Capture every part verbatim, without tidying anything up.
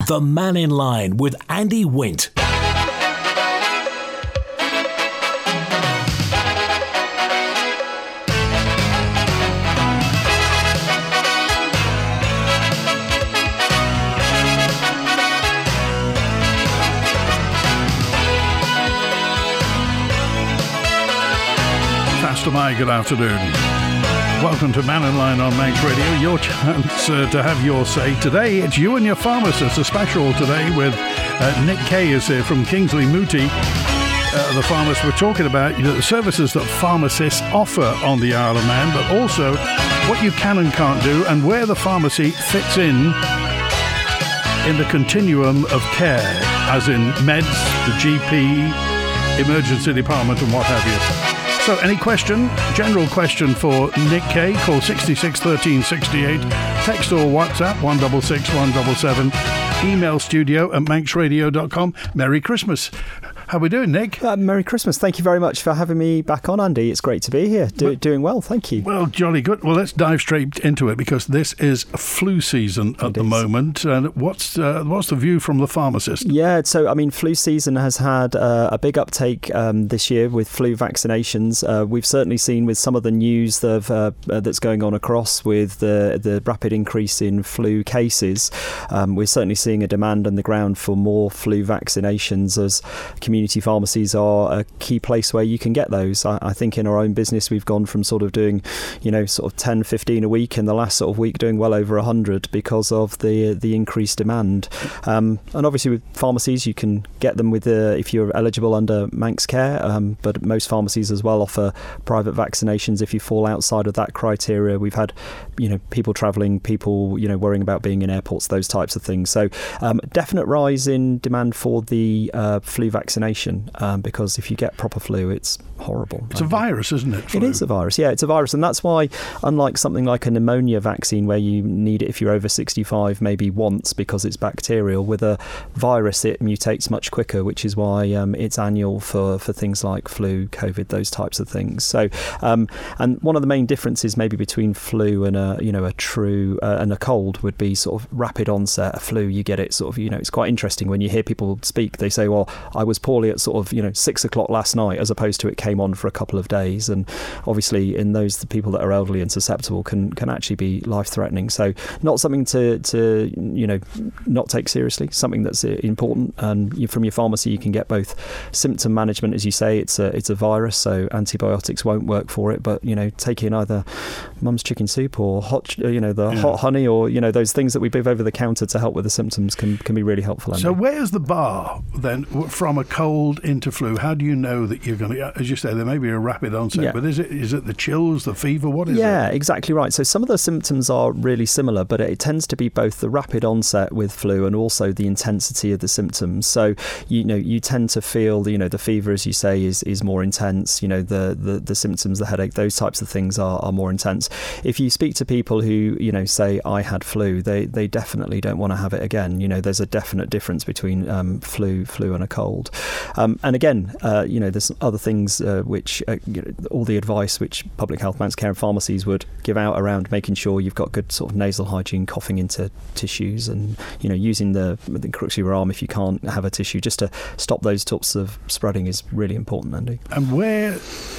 The Man in Line with Andy Wint. Pastor Mike, good afternoon. Welcome to Man in Line on Manx Radio, your chance uh, to have your say. Today, it's you and your pharmacist, a special today with uh, Nick Kay is here from Kingsley Mooti, uh, the pharmacist. We're talking about you know, the services that pharmacists offer on the Isle of Man, but also what you can and can't do and where the pharmacy fits in in the continuum of care, as in meds, the G P, emergency department and what have you. So any question, general question for Nick Kay, call sixty-six thirteen sixty-eight, text or WhatsApp one six six one seven seven, email studio at manx radio dot com. Merry Christmas. How are we doing, Nick? Uh, Merry Christmas. Thank you very much for having me back on, Andy. It's great to be here. Do, well, doing well, thank you. Well, jolly good. Well, let's dive straight into it because this is flu season at it the is. moment. And what's uh, what's the view from the pharmacist? Yeah, so, I mean, flu season has had uh, a big uptake um, this year with flu vaccinations. Uh, we've certainly seen with some of the news that, uh, uh, that's going on across with the, the rapid increase in flu cases. Um, we're certainly seeing a demand on the ground for more flu vaccinations as community Community pharmacies are a key place where you can get those. I, I think in our own business we've gone from sort of doing, you know, sort of ten, fifteen a week, in the last sort of week doing well over one hundred because of the the increased demand. Um, and obviously with pharmacies you can get them with the, if you're eligible under Manx Care, um, but most pharmacies as well offer private vaccinations if you fall outside of that criteria. We've had, you know, people travelling, people, you know, worrying about being in airports, those types of things. So um, definite rise in demand for the uh, flu vaccination. Um, because if you get proper flu, it's horrible. It's a virus, isn't it? Flu? It is a virus, yeah, it's a virus. And that's why, unlike something like a pneumonia vaccine where you need it if you're over sixty-five maybe once because it's bacterial, with a virus it mutates much quicker, which is why um, it's annual for, for things like flu, COVID, those types of things. So, um, and one of the main differences maybe between flu and a, you know, a true, uh, and a cold would be sort of rapid onset. A flu, you get it sort of, you know, it's quite interesting when you hear people speak, they say, well, I was poorly at sort of, you know, six o'clock last night, as opposed to it came on for a couple of days. And obviously in those, the people that are elderly and susceptible can can actually be life-threatening. So not something to, to you know, not take seriously, something that's important. And you, from your pharmacy you can get both symptom management, as you say, it's a it's a virus, so antibiotics won't work for it, but, you know, taking either mum's chicken soup or hot, you know, the yeah. hot honey, or, you know, those things that we give over the counter to help with the symptoms can, can be really helpful. Andy. So where's the bar then from a cold into flu? How do you know that you're going to, as you say, there may be a rapid onset, yeah. but is it is it the chills, the fever, what is yeah, it? Yeah, exactly right. So some of the symptoms are really similar, but it tends to be both the rapid onset with flu and also the intensity of the symptoms. So, you know, you tend to feel, you know, the fever, as you say, is, is more intense, you know, the, the, the symptoms, the headache, those types of things are, are more intense. If you speak to people who, you know, say, I had flu, they, they definitely don't want to have it again. You know, there's a definite difference between um, flu, flu and a cold. Um, and again, uh, you know, there's other things uh, which, uh, you know, all the advice which Public Health, Manx Care and pharmacies would give out around making sure you've got good sort of nasal hygiene, coughing into tissues, and, you know, using the, the crooks of your arm if you can't have a tissue, just to stop those types of spreading is really important, Andy. And where,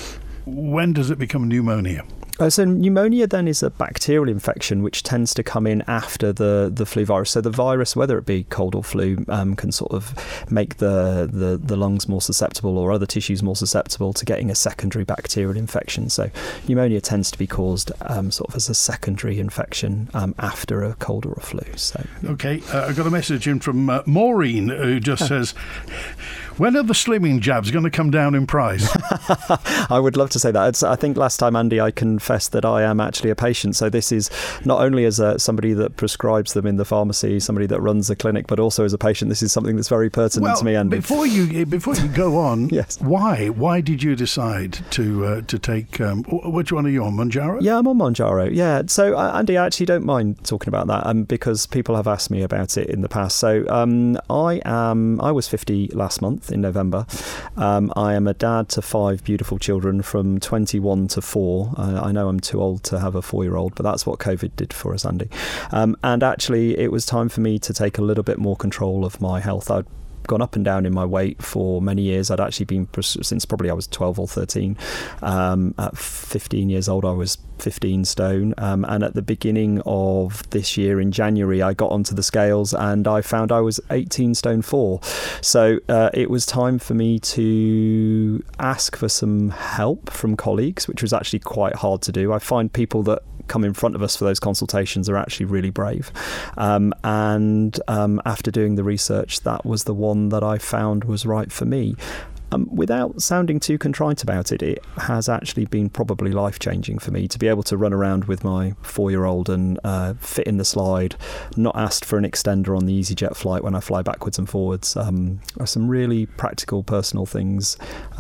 when does it become pneumonia? Uh, so pneumonia then is a bacterial infection which tends to come in after the, the flu virus. So the virus, whether it be cold or flu, um, can sort of make the, the, the lungs more susceptible or other tissues more susceptible to getting a secondary bacterial infection. So pneumonia tends to be caused um, sort of as a secondary infection um, after a cold or a flu. So Okay, uh, I got a message in from uh, Maureen who just oh. says, when are the slimming jabs going to come down in price? I would love to say that. It's, I think last time, Andy, I confessed that I am actually a patient. So this is not only as a, somebody that prescribes them in the pharmacy, somebody that runs a clinic, but also as a patient. This is something that's very pertinent well, to me, Andy. Before you before you go on, yes. why why did you decide to uh, to take um, which one are you on, Mounjaro? Yeah, I'm on Mounjaro. Yeah, so uh, Andy, I actually don't mind talking about that um, because people have asked me about it in the past. So um, I am I was fifty last month in November. Um, I am a dad to five five beautiful children from twenty-one to four. Uh, I know I'm too old to have a four-year-old, but that's what COVID did for us, Andy. Um, and actually, it was time for me to take a little bit more control of my health. I'd gone up and down in my weight for many years. I'd actually been, since probably I was twelve or thirteen. Um, at fifteen years old, I was fifteen stone. Um, and at the beginning of this year, in January, I got onto the scales and I found I was eighteen stone four. So uh, it was time for me to ask for some help from colleagues, which was actually quite hard to do. I find people that come in front of us for those consultations are actually really brave. Um, and um, after doing the research, that was the one that I found was right for me. Um, without sounding too contrite about it, it has actually been probably life-changing for me to be able to run around with my four-year-old and uh, fit in the slide, not asked for an extender on the EasyJet flight when I fly backwards and forwards. Um, are some really practical, personal things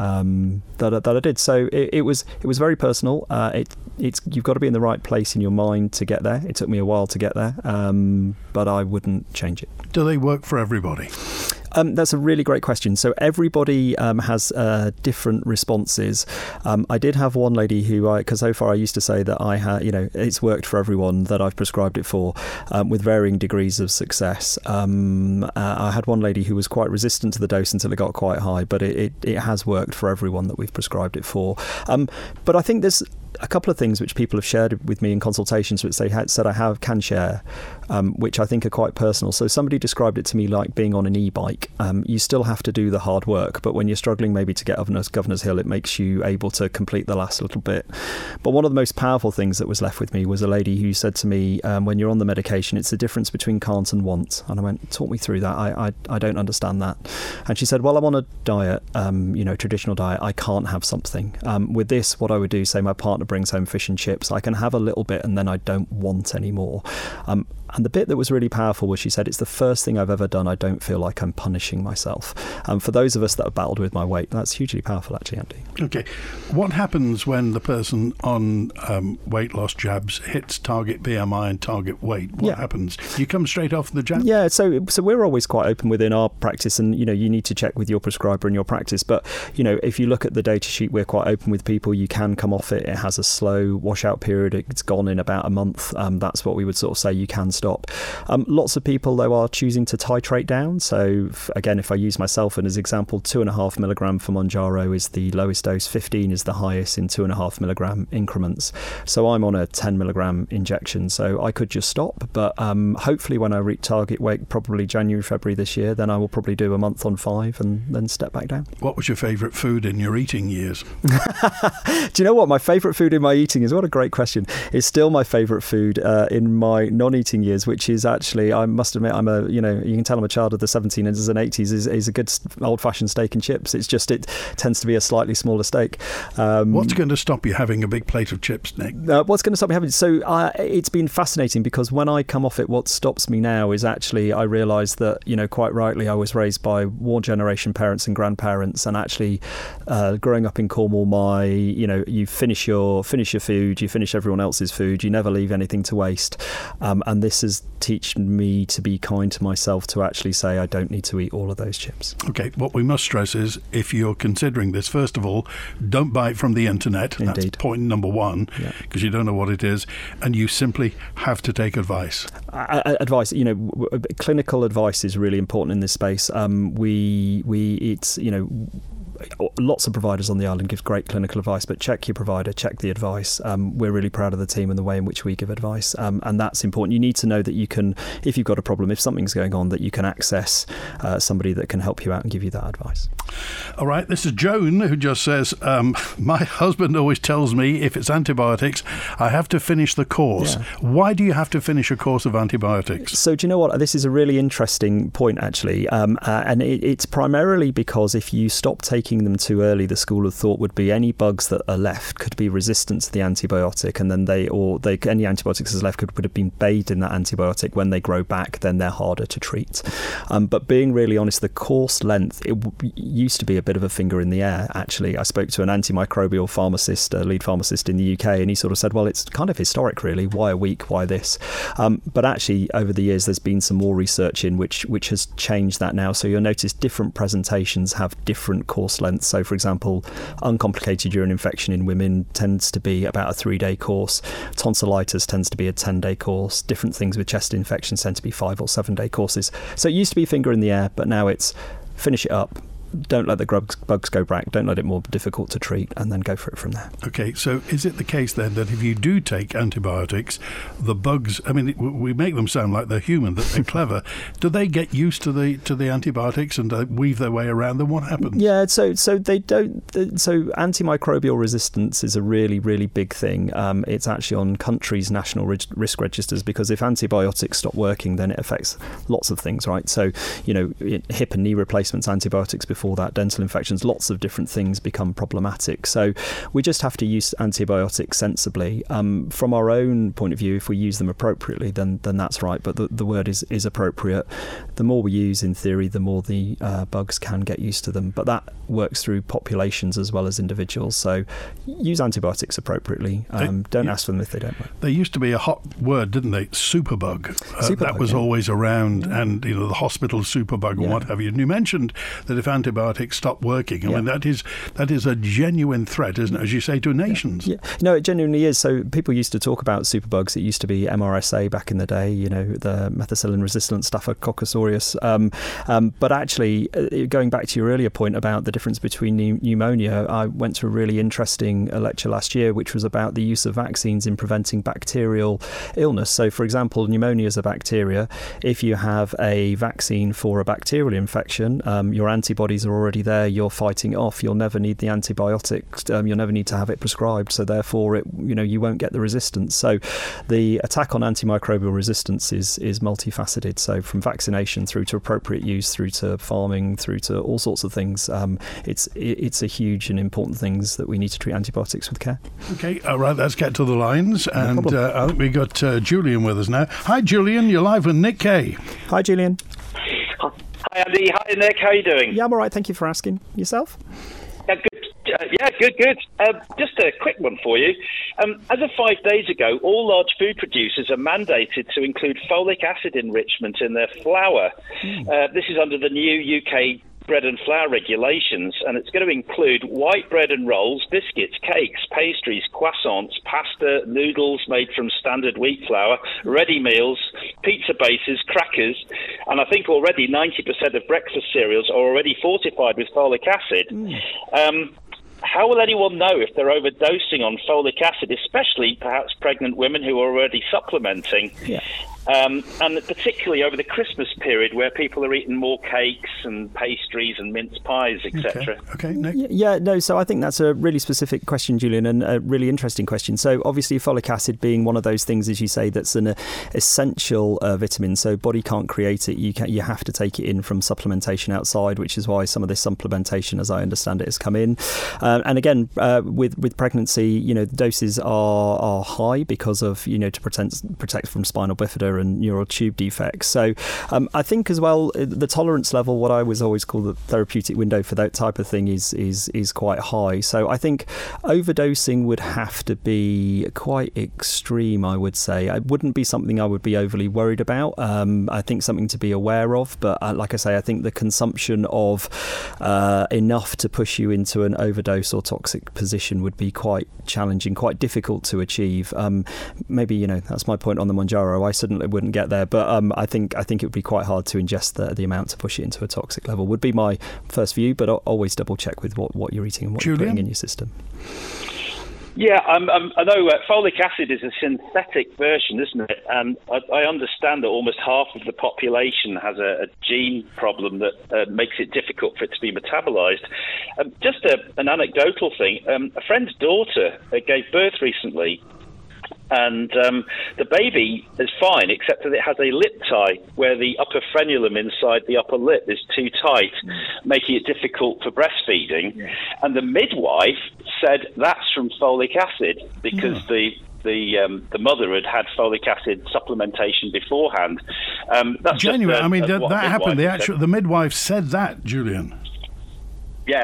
um, that, that I did. So it, it was it was very personal. Uh, it it's you've got to be in the right place in your mind to get there. It took me a while to get there, um, but I wouldn't change it. Do they work for everybody? Um, that's a really great question. So everybody um, has uh, different responses. Um, I did have one lady who, I, because so far I used to say that I had, you know, it's worked for everyone that I've prescribed it for, um, with varying degrees of success. Um, uh, I had one lady who was quite resistant to the dose until it got quite high, but it, it, it has worked for everyone that we've prescribed it for. Um, but I think there's a couple of things which people have shared with me in consultations, which they had said I have can share, um, which I think are quite personal. So somebody described it to me like being on an e-bike. Um, you still have to do the hard work, but when you're struggling maybe to get up Governor's, Governor's Hill, it makes you able to complete the last little bit. But one of the most powerful things that was left with me was a lady who said to me, um, when you're on the medication, it's the difference between can't and want. And I went, talk me through that. I, I, I don't understand that. And she said, well, I'm on a diet, um, you know, traditional diet. I can't have something. Um, with this, what I would do, say my partner brings home fish and chips, I can have a little bit and then I don't want any more. Um, and the bit that was really powerful was she said, it's the first thing I've ever done. I don't feel like I'm punishing myself. Um, for those of us that have battled with my weight, that's hugely powerful, actually, Andy. Okay. What happens when the person on um, weight loss jabs hits target B M I and target weight? What yeah. happens? You come straight off the jab? Yeah, so so we're always quite open within our practice, and, you know, you need to check with your prescriber and your practice. But, you know, if you look at the data sheet, we're quite open with people. You can come off it. It has a slow washout period. It's gone in about a month. Um, that's what we would sort of say you can stop. Um, lots of people, though, are choosing to titrate down. So, f- again, if I use myself as an example, two and a half milligram for Mounjaro is the lowest dose, fifteen is the highest in two and a half milligram increments. So I'm on a ten milligram injection, so I could just stop. But um, hopefully when I reach target weight, probably January, February this year, then I will probably do a month on five and then step back down. What was your favourite food in your eating years? Do you know what? My favourite food in my eating is, what a great question, is still my favourite food uh, in my non-eating years, which is actually, I must admit, I'm a, you know, you can tell I'm a child of the seventies and eighties, is, is a good old-fashioned steak and chips. It's just, it tends to be a slightly smaller steak. Um, what's going to stop you having a big plate of chips, Nick? Uh, what's going to stop me having? So uh, it's been fascinating, because when I come off it, what stops me now is actually, I realise that, you know, quite rightly, I was raised by war generation parents and grandparents, and actually uh, growing up in Cornwall, my, you know, you finish your finish your food, you finish everyone else's food, you never leave anything to waste. Um, and this has taught me to be kind to myself, to actually say I don't need to eat all of those chips. Okay, what we must stress is, if you're considering this, first of all, don't buy it from the internet. Indeed. That's point number one, because yeah. you don't know what it is, and you simply have to take advice. Uh, advice, you know, w- w- clinical advice is really important in this space. Um, we we it's you know. Lots of providers on the island give great clinical advice, but check your provider, check the advice. Um, we're really proud of the team and the way in which we give advice, um, and that's important. You need to know that you can, if you've got a problem, if something's going on, that you can access uh, somebody that can help you out and give you that advice. All right, this is Joan, who just says, um, my husband always tells me if it's antibiotics, I have to finish the course. Yeah. Why do you have to finish a course of antibiotics? So do you know what? This is a really interesting point, actually, um, uh, and it, it's primarily because if you stop taking them too early, the school of thought would be any bugs that are left could be resistant to the antibiotic, and then they or they any antibiotics that's left could would have been bathed in that antibiotic. When they grow back, then they're harder to treat. Um, but being really honest, the course length, it, you used to be a bit of a finger in the air, actually. I spoke to an antimicrobial pharmacist, a lead pharmacist in the U K, and he sort of said, well, it's kind of historic, really. Why a week? Why this? Um, but actually, over the years, there's been some more research in which, which has changed that now. So you'll notice different presentations have different course lengths. So, for example, uncomplicated urine infection in women tends to be about a three-day course. Tonsillitis tends to be a ten-day course. Different things with chest infections tend to be five or seven-day courses. So it used to be finger in the air, but now it's finish it up, don't let the grubs, bugs go back, don't let it more difficult to treat, and then go for it from there. Okay, so is it the case then that if you do take antibiotics, the bugs, I mean, we make them sound like they're human, that they're clever. Do they get used to the to the antibiotics and uh, weave their way around them? What happens? Yeah, so so they don't. So antimicrobial resistance is a really, really big thing. Um, it's actually on countries' national risk registers, because if antibiotics stop working, then it affects lots of things, right? So, you know, hip and knee replacements, antibiotics before For that, dental infections, lots of different things become problematic. So we just have to use antibiotics sensibly. Um, from our own point of view, if we use them appropriately, then then that's right. But the, the word is, is appropriate. The more we use, in theory, the more the uh, bugs can get used to them. But that works through populations as well as individuals. So use antibiotics appropriately. Um, they, don't yeah. ask for them if they don't work. There used to be a hot word, didn't they? Superbug. Uh, Superbug that was yeah. always around, yeah. and you know the hospital superbug and yeah. what have you. And you mentioned that if antibiotics Antibiotics stop working. I yeah. mean, that is that is a genuine threat, isn't it? As you say, to nations. Yeah. yeah, no, it genuinely is. So people used to talk about superbugs. It used to be M R S A back in the day. You know, the methicillin-resistant Staphylococcus aureus. Um, um, but actually, uh, going back to your earlier point about the difference between pneu- pneumonia, I went to a really interesting lecture last year, which was about the use of vaccines in preventing bacterial illness. So, for example, pneumonia is a bacteria. If you have a vaccine for a bacterial infection, um, your antibodies are already there, you're fighting it off, you'll never need the antibiotics, um, you'll never need to have it prescribed, so therefore it you know you won't get the resistance. So the attack on antimicrobial resistance is is multifaceted, so from vaccination through to appropriate use, through to farming, through to all sorts of things. Um, it's it's a huge and important things that we need to treat antibiotics with care. Okay, all right, let's get to the lines. No and uh, I think we got uh, Julian with us now. Hi Julian, you're live with Nick Kay. Hi Julian. Hi Andy, hi Nick, how are you doing? Yeah, I'm all right, thank you for asking. Yourself? Yeah, good. Uh, yeah, good, good. Uh, just a quick one for you. Um, as of five days ago, all large food producers are mandated to include folic acid enrichment in their flour. Mm. Uh, this is under the new U K bread and flour regulations, and it's going to include white bread and rolls, biscuits, cakes, pastries, croissants, pasta, noodles made from standard wheat flour, ready meals, pizza bases, crackers, and I think already ninety percent of breakfast cereals are already fortified with folic acid. Mm. Um, how will anyone know if they're overdosing on folic acid, especially perhaps pregnant women who are already supplementing? Yeah. Um, and particularly over the Christmas period, where people are eating more cakes and pastries and mince pies, et cetera. Okay, okay, Nick? Yeah, no, so I think that's a really specific question, Julian, and a really interesting question. So obviously folic acid being one of those things, as you say, that's an uh, essential uh, vitamin, so body can't create it. You can, you have to take it in from supplementation outside, which is why some of this supplementation, as I understand it, has come in. Um, and again, uh, with with pregnancy, you know, the doses are are high because of, you know, to protect protect from spinal bifida and neural tube defects. So um, I think as well, the tolerance level, what I was always call the therapeutic window for that type of thing, is is is quite high. So I think overdosing would have to be quite extreme, I would say. It wouldn't be something I would be overly worried about. Um, I think something to be aware of, but uh, like I say, I think the consumption of uh, enough to push you into an overdose or toxic position would be quite challenging, quite difficult to achieve. Um, maybe, you know, that's my point on the Mounjaro. I certainly wouldn't get there, but um, I think I think it would be quite hard to ingest the, the amount to push it into a toxic level, would be my first view, but I'll always double check with what, what you're eating and what Julian? You're putting in your system. Yeah, um, um, I know uh, folic acid is a synthetic version, isn't it? And I, I understand that almost half of the population has a, a gene problem that uh, makes it difficult for it to be metabolized. Um, just a, an anecdotal thing, um, a friend's daughter uh, gave birth recently, and um, the baby is fine, except that it has a lip tie where the upper frenulum inside the upper lip is too tight, mm. making it difficult for breastfeeding. Yeah. And the midwife said that's from folic acid, because yeah. the the um, the mother had had folic acid supplementation beforehand. Um, that's Genuine. just, uh, I mean, that, what that happened. The said. actual the midwife said that, Julian. Yes.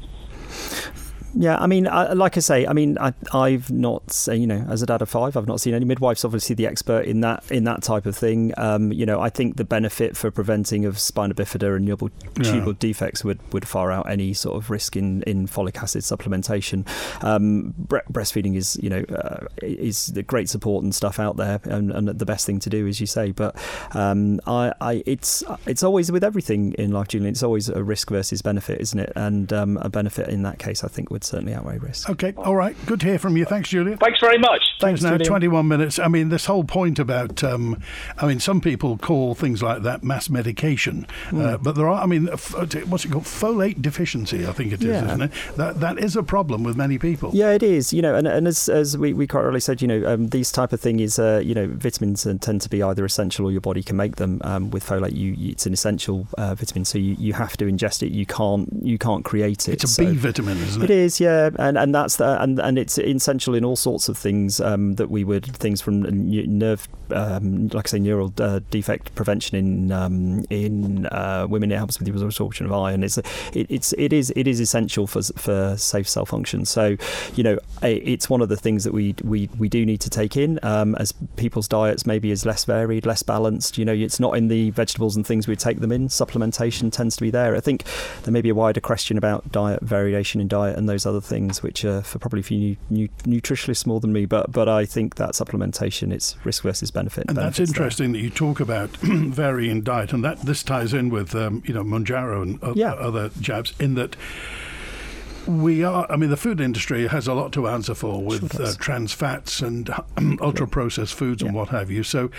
Yeah, I mean, I, like I say, I mean, I, I've not, you know, as a dad of five, I've not seen any midwives. Obviously, the expert in that in that type of thing. Um, you know, I think the benefit for preventing of spina bifida and nubal tubal yeah. defects would, would far out any sort of risk in, in folic acid supplementation. Um, bre- breastfeeding is, you know, uh, is the great support and stuff out there, and, and the best thing to do, as you say. But um, I, I, it's it's always with everything in life, Julian. It's always a risk versus benefit, isn't it? And um, a benefit in that case, I think, would certainly outweigh risk. Okay, all right. Good to hear from you. Thanks, Julian. Thanks very much. Thanks. Now, Julian. twenty-one minutes. I mean, this whole point about, um, I mean, some people call things like that mass medication, mm. uh, but there are, I mean, what's it called? Folate deficiency, I think it is, yeah. isn't it? That that is a problem with many people. Yeah, it is. You know, and, and as as we, we quite rightly said, you know, um, these type of thing is, uh, you know, vitamins tend to be either essential or your body can make them. Um, with folate, you, you it's an essential uh, vitamin, so you, you have to ingest it. You can't you can't create it. It's a so B vitamin, isn't it? It is, yeah, and and that's the, and and it's essential in all sorts of things um, that we would things from nerve, um, like I say, neural uh, defect prevention in um, in uh, women. It helps with the absorption of iron. It's it, it's it is it is essential for for safe cell function. So, you know, it's one of the things that we we, we do need to take in um, as people's diets maybe is less varied, less balanced. You know, it's not in the vegetables and things we take them in. Supplementation tends to be there. I think there may be a wider question about diet variation in diet and those other things, which are for probably for you nu- nutritionists more than me. But but I think that supplementation, it's risk versus benefit. And that's interesting there. That you talk about varying diet, and that this ties in with um, you know Mounjaro and uh, yeah. other jabs in that. We are, I mean, the food industry has a lot to answer for with sure uh, trans fats and ultra-processed foods yeah. and what have you. So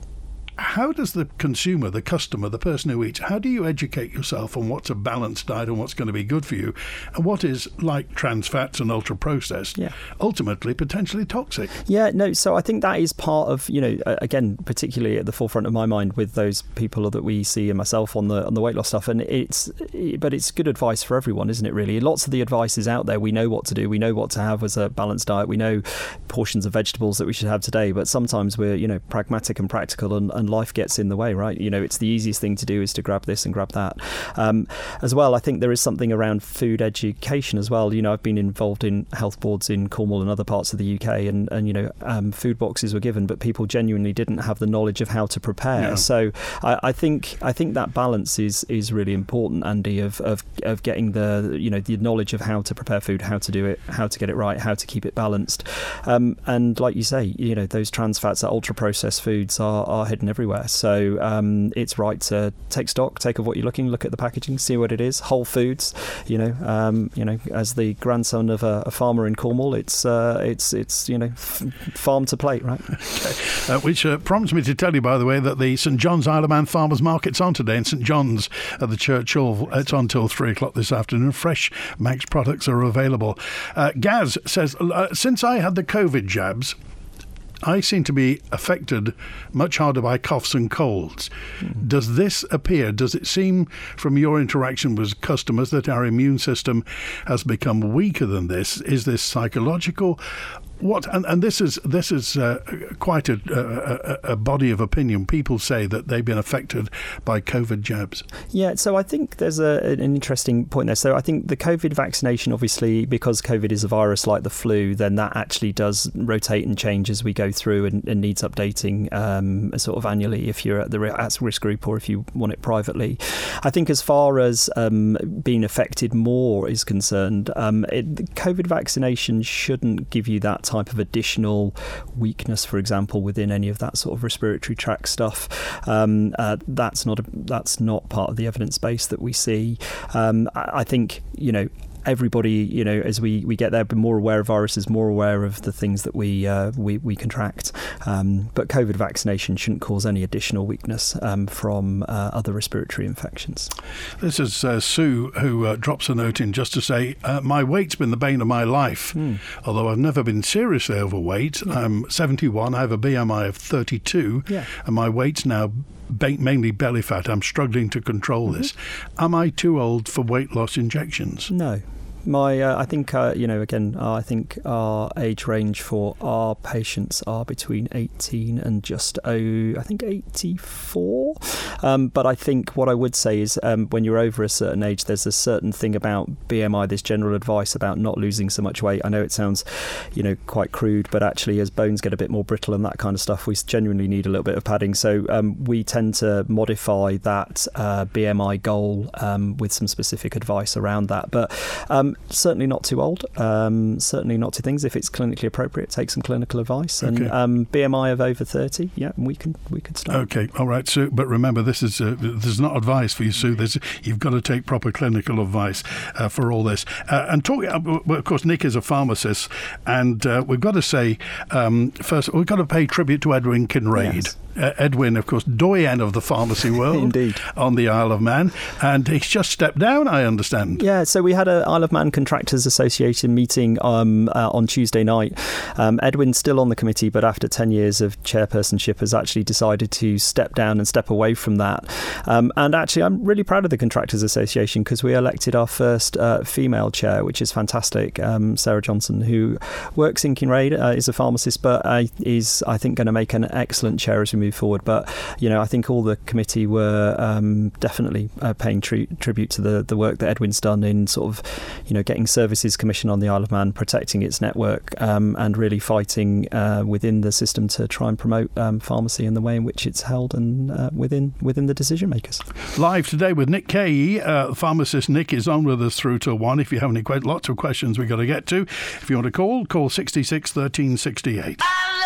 how does the consumer, the customer, the person who eats, how do you educate yourself on what's a balanced diet and what's going to be good for you, and what is, like trans fats and ultra-processed, yeah. ultimately potentially toxic? Yeah, no, so I think that is part of, you know, again, particularly at the forefront of my mind with those people that we see and myself on the on the weight loss stuff, and it's, but it's good advice for everyone, isn't it, really? Lots of the advice is out there. We know what to do. We know what to have as a balanced diet. We know portions of vegetables that we should have today, but sometimes we're, you know, pragmatic and practical, and, and life gets in the way, right? You know, it's the easiest thing to do is to grab this and grab that. Um, as well, I think there is something around food education as well. You know, I've been involved in health boards in Cornwall and other parts of the U K, and, and you know, um, food boxes were given, but people genuinely didn't have the knowledge of how to prepare. Yeah. So I, I think I think that balance is is really important, Andy, of, of of getting the, you know, the knowledge of how to prepare food, how to do it, how to get it right, how to keep it balanced. Um, and like you say, you know, those trans fats, that ultra processed foods are, are hidden everywhere. So um, it's right to take stock, take of what you're looking, look at the packaging, see what it is. Whole foods, you know, um, you know, as the grandson of a, a farmer in Cornwall, it's uh, it's it's you know, f- farm to plate, right? Okay. Uh, which uh, prompts me to tell you, by the way, that the St John's Isle of Man Farmers Market's on today in St John's at the Church Hall. It's on till three o'clock this afternoon. Fresh Manx products are available. Uh, Gaz says, uh, since I had the COVID jabs, I seem to be affected much harder by coughs and colds. Mm. Does this appear, does it seem from your interaction with customers that our immune system has become weaker than this? Is this psychological? What and, and this is this is uh, quite a, a, a body of opinion. People say that they've been affected by COVID jabs. Yeah, so I think there's a, an interesting point there. So I think the COVID vaccination, obviously, because COVID is a virus like the flu, then that actually does rotate and change as we go through, and, and needs updating um, sort of annually if you're at the at risk group or if you want it privately. I think as far as um, being affected more is concerned, um, it, the COVID vaccination shouldn't give you that type of additional weakness, for example, within any of that sort of respiratory tract stuff. Um, uh, that's not a, that's not part of the evidence base that we see. Um, I, I think, you know, everybody, you know, as we, we get there, be more aware of viruses, more aware of the things that we uh, we, we contract. Um, but COVID vaccination shouldn't cause any additional weakness um, from uh, other respiratory infections. This is uh, Sue, who uh, drops a note in just to say, uh, my weight's been the bane of my life. Mm. Although I've never been seriously overweight. Yeah. I'm seventy-one, I have a B M I of thirty-two, yeah. and my weight's now Ba- mainly belly fat. I'm struggling to control mm-hmm. this. Am I too old for weight loss injections? No. My, uh, I think, uh, you know, again, uh, I think our age range for our patients are between eighteen and just, oh, I think eighty-four. Um, but I think what I would say is um, when you're over a certain age, there's a certain thing about B M I, this general advice about not losing so much weight. I know it sounds, you know, quite crude, but actually as bones get a bit more brittle and that kind of stuff, we genuinely need a little bit of padding. So um, we tend to modify that uh, B M I goal um, with some specific advice around that. But um, certainly not too old, um, certainly not too things. If it's clinically appropriate, take some clinical advice. And okay. um, B M I of over thirty, yeah, we can we could start. Okay, all right, Sue. But remember, this is uh, this is not advice for you, Sue. This, you've got to take proper clinical advice uh, for all this. Uh, and talk, uh, well, of course, Nick is a pharmacist, and uh, we've got to say um, first we've got to pay tribute to Edwin Kinraid. Yes. Uh, Edwin, of course, doyen of the pharmacy world. Indeed. On the Isle of Man, and he's just stepped down, I understand. Yeah, so we had a Isle of Man Contractors Association meeting um, uh, on Tuesday night. Um, Edwin's still on the committee, but after ten years of chairpersonship has actually decided to step down and step away from that. Um, and actually, I'm really proud of the Contractors Association because we elected our first uh, female chair, which is fantastic. Um, Sarah Johnson, who works in Kinraid, uh, is a pharmacist, but uh, is, I think, going to make an excellent chair as we move forward. But, you know, I think all the committee were um, definitely uh, paying tri- tribute to the, the work that Edwin's done in sort of, you know, getting Services Commission on the Isle of Man, protecting its network um, and really fighting uh, within the system to try and promote um, pharmacy in the way in which it's held and uh, within within the decision makers. Live today with Nick Kay. Uh, pharmacist Nick is on with us through till one. If you have any que- lots of questions we've got to get to. If you want to call, call sixty-six thirteen sixty-eight.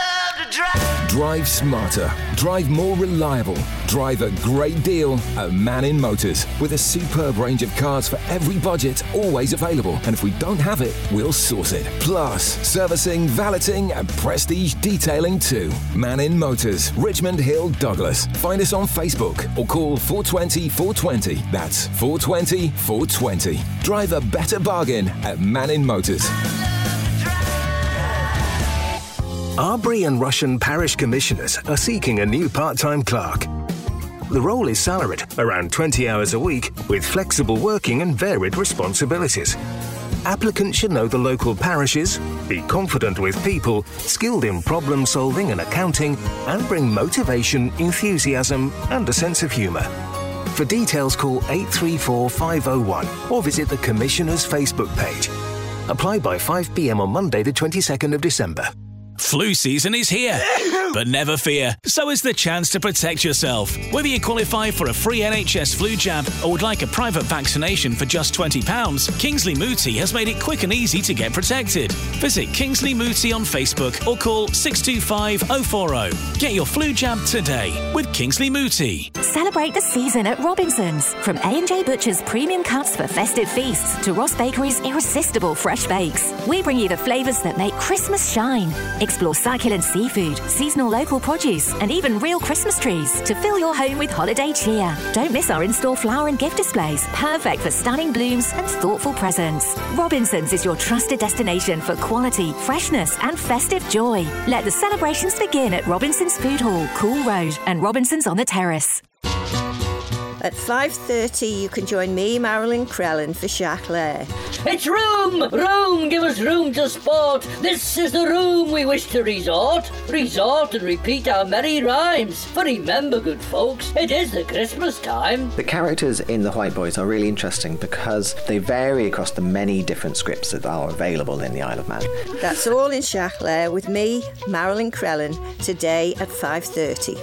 Drive. drive smarter. Drive more reliable. Drive a great deal at Mannin Motors. With a superb range of cars for every budget, always available. And if we don't have it, we'll source it. Plus, servicing, valeting and prestige detailing too. Mannin Motors, Richmond Hill, Douglas. Find us on Facebook or call four two zero, four two zero. That's four two zero, four two zero. Drive a better bargain at Mannin Motors. Arbury and Rushen Parish Commissioners are seeking a new part-time clerk. The role is salaried, around twenty hours a week, with flexible working and varied responsibilities. Applicants should know the local parishes, be confident with people, skilled in problem solving and accounting, and bring motivation, enthusiasm and a sense of humour. For details, call eight three four, five oh one or visit the Commissioner's Facebook page. Apply by five p.m. on Monday the twenty-second of December. Flu season is here, but never fear, so is the chance to protect yourself. Whether you qualify for a free N H S flu jab or would like a private vaccination for just twenty pounds, Kingsley Mooti has made it quick and easy to get protected. Visit Kingsley Mooti on Facebook or call six two five, oh four oh. Get your flu jab today with Kingsley Mooti. Celebrate the season at Robinson's. From A and J Butcher's premium cuts for festive feasts to Ross Bakery's irresistible fresh bakes, we bring you the flavours that make Christmas shine. Explore succulent seafood, seasonal local produce, and even real Christmas trees to fill your home with holiday cheer. Don't miss our in-store flower and gift displays, perfect for stunning blooms and thoughtful presents. Robinson's is your trusted destination for quality, freshness, and festive joy. Let the celebrations begin at Robinson's Food Hall, Cool Road, and Robinson's on the Terrace. At five thirty, you can join me, Marilyn Crellin, for Châtelet. It's room! Room! Give us room to sport! This is the room we wish to resort. Resort and repeat our merry rhymes. For remember, good folks, it is the Christmas time. The characters in The White Boys are really interesting because they vary across the many different scripts that are available in the Isle of Man. That's all in Châtelet with me, Marilyn Crellin, today at five thirty.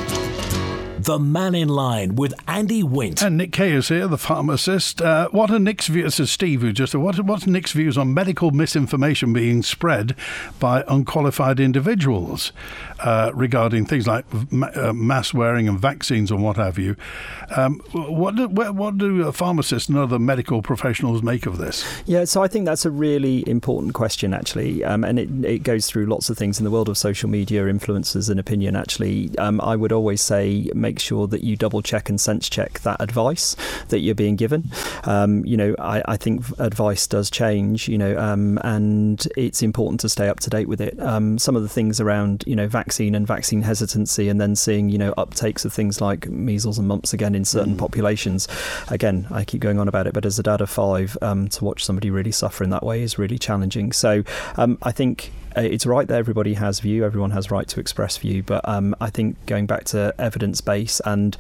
The Man in Line with Andy Wint. And Nick Kay is here, the pharmacist. Uh, what are Nick's views? This is Steve who just what, what's Nick's views on medical misinformation being spread by unqualified individuals uh, regarding things like ma- uh, mask wearing and vaccines and what have you? Um, what do what, what do pharmacists and other medical professionals make of this? Yeah, so I think that's a really important question, actually, um, and it, it goes through lots of things in the world of social media, influencers and opinion. Actually, um, I would always say make make sure that you double check and sense check that advice that you're being given. Um, you know, I, I think advice does change, you know, um, and it's important to stay up to date with it. Um, some of the things around, you know, vaccine and vaccine hesitancy, and then seeing, you know, uptakes of things like measles and mumps again in certain mm. populations. Again, I keep going on about it, but as a dad of five, um, to watch somebody really suffer in that way is really challenging. So um, I think uh, it's right that everybody has view, everyone has right to express view, but um, I think going back to evidence base and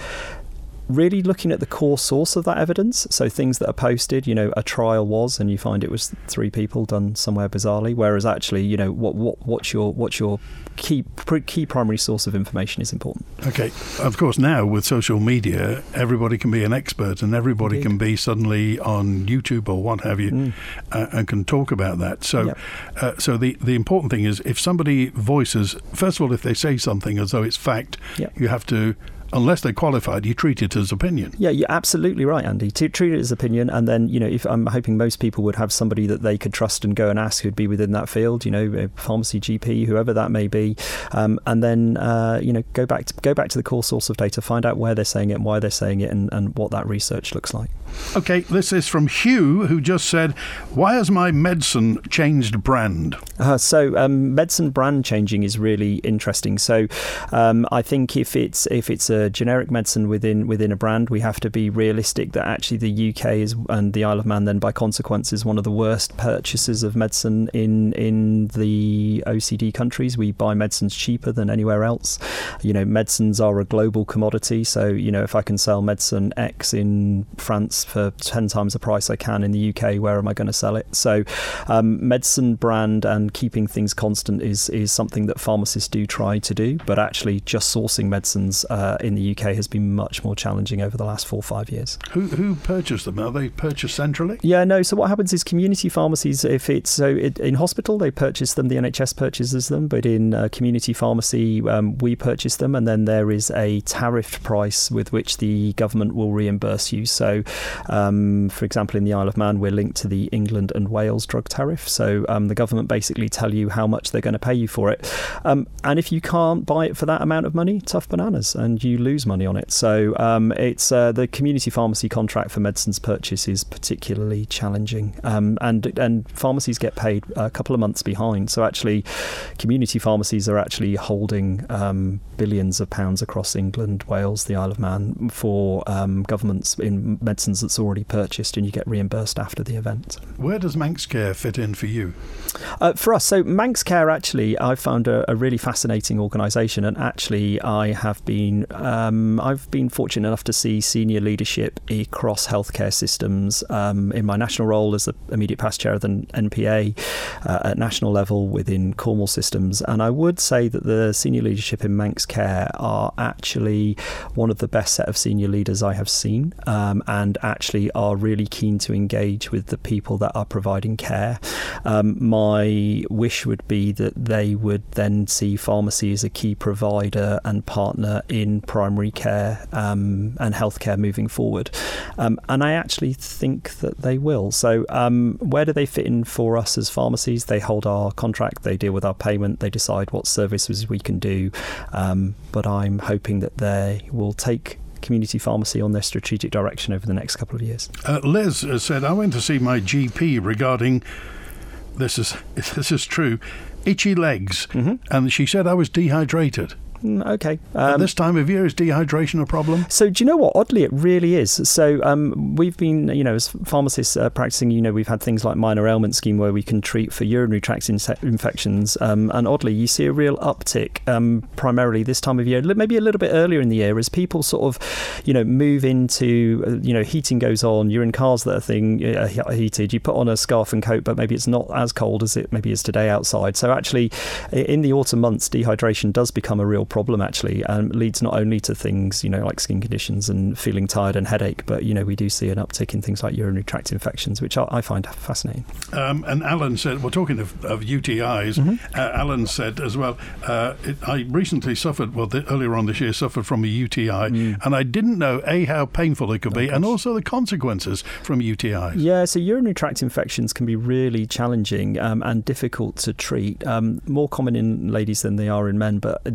really looking at the core source of that evidence, so things that are posted, you know, a trial was, and you find it was three people done somewhere bizarrely, whereas actually, you know, what what what's your what's your key key primary source of information is important. Okay, of course, now with social media, everybody can be an expert, and everybody Indeed. Can be suddenly on YouTube or what have you, mm. uh, and can talk about that. So, yep. uh, so the the important thing is, if somebody voices, first of all, if they say something as though it's fact, yep. you have to. Unless they're qualified, you treat it as opinion. Yeah, you're absolutely right, Andy. To treat it as opinion, and then, you know, if I'm hoping most people would have somebody that they could trust and go and ask who'd be within that field, you know, a pharmacy G P, whoever that may be, um, and then, uh, you know, go back to go back to the core source of data, find out where they're saying it and why they're saying it, and, and what that research looks like. Okay, this is from Hugh, who just said, "Why has my medicine changed brand?" Uh, so, um, medicine brand changing is really interesting. So, um, I think if it's if it's a generic medicine within within a brand, we have to be realistic that actually the U K is, and the Isle of Man then by consequence, is one of the worst purchasers of medicine in in the O C D countries. We buy medicines cheaper than anywhere else. You know, medicines are a global commodity, so, you know, if I can sell medicine X in France for ten times the price I can in the U K, where am I going to sell it? So um, medicine brand and keeping things constant is is something that pharmacists do try to do, but actually just sourcing medicines uh, in the U K has been much more challenging over the last four or five years. Who who purchased them? Are they purchased centrally? Yeah, no. So what happens is community pharmacies, if it's so it, in hospital, they purchase them, the N H S purchases them, but in uh, community pharmacy, um, we purchase them, and then there is a tariffed price with which the government will reimburse you. So um, for example, in the Isle of Man, we're linked to the England and Wales drug tariff. So um, the government basically tell you how much they're going to pay you for it. Um, and if you can't buy it for that amount of money, tough bananas, and you lose money on it. So um, it's uh, the community pharmacy contract for medicines purchase is particularly challenging. Um, and, and pharmacies get paid a couple of months behind. So actually, community pharmacies are actually holding um, billions of pounds across England, Wales, the Isle of Man for um, governments in medicines that's already purchased, and you get reimbursed after the event. Where does Manx Care fit in for you? Uh, for us, so Manx Care, actually, I found a, a really fascinating organisation, and actually I have been um, I've been fortunate enough to see senior leadership across healthcare systems um, in my national role as the immediate past chair of the N P A uh, at national level within Cornwall Systems, and I would say that the senior leadership in Manx Care are actually one of the best set of senior leaders I have seen, um, and actually are really keen to engage with the people that are providing care. Um, my wish would be that they would then see pharmacy as a key provider and partner in primary care um, and healthcare moving forward. Um, and I actually think that they will. So um, where do they fit in for us as pharmacies? They hold our contract, they deal with our payment, they decide what services we can do. Um, but I'm hoping that they will take community pharmacy on their strategic direction over the next couple of years. Uh, Liz has said, I went to see my G P regarding, this is this is true, itchy legs, mm-hmm. and she said I was dehydrated. Okay. Um, At this time of year, is dehydration a problem? So do you know what? Oddly, it really is. So um, we've been, you know, as pharmacists uh, practicing, you know, we've had things like minor ailment scheme where we can treat for urinary tract in- infections. Um, and oddly, you see a real uptick um, primarily this time of year, maybe a little bit earlier in the year, as people sort of, you know, move into, uh, you know, heating goes on. You're in cars that are thing, uh, heated. You put on a scarf and coat, but maybe it's not as cold as it maybe is today outside. So actually, in the autumn months, dehydration does become a real problem, actually, and leads not only to things, you know, like skin conditions and feeling tired and headache, but, you know, we do see an uptick in things like urinary tract infections, which I, I find fascinating. Um, and Alan said, we're talking of, of U T Is, mm-hmm. uh, Alan said as well, uh, it, I recently suffered, well, the, earlier on this year, suffered from a U T I, mm. and I didn't know, A, how painful it could be, oh, and also the consequences from U T Is. Yeah, so urinary tract infections can be really challenging um, and difficult to treat, um, more common in ladies than they are in men, but they can